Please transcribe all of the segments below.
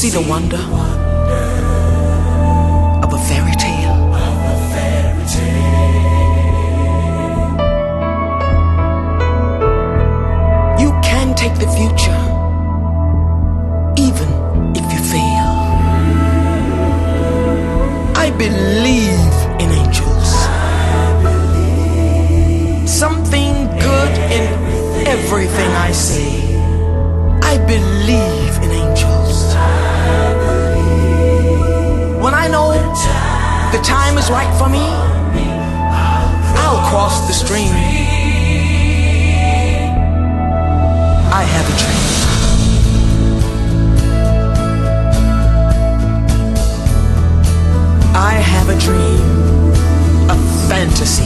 see the wonder of a fairy tale. You can take the future, even if you fail. I believe in angels. Something good in everything I see. I believe in angels. When I know the time is right for me, I'll cross the stream. I have a dream. I have a dream, a fantasy.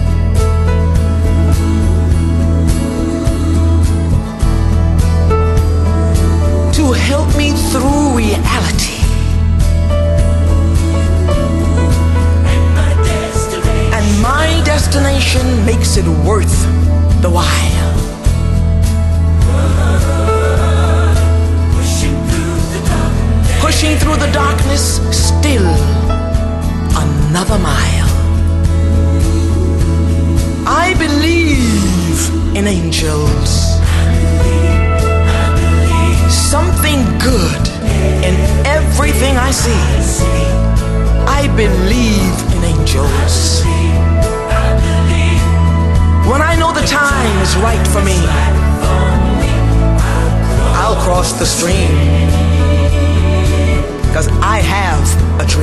To help me through reality. And my destination makes it worth the while. Pushing through the darkness, still another mile. I believe in angels. Something good in everything I see. I believe in angels. When I know the time is right for me, I'll cross the stream, 'cause I have a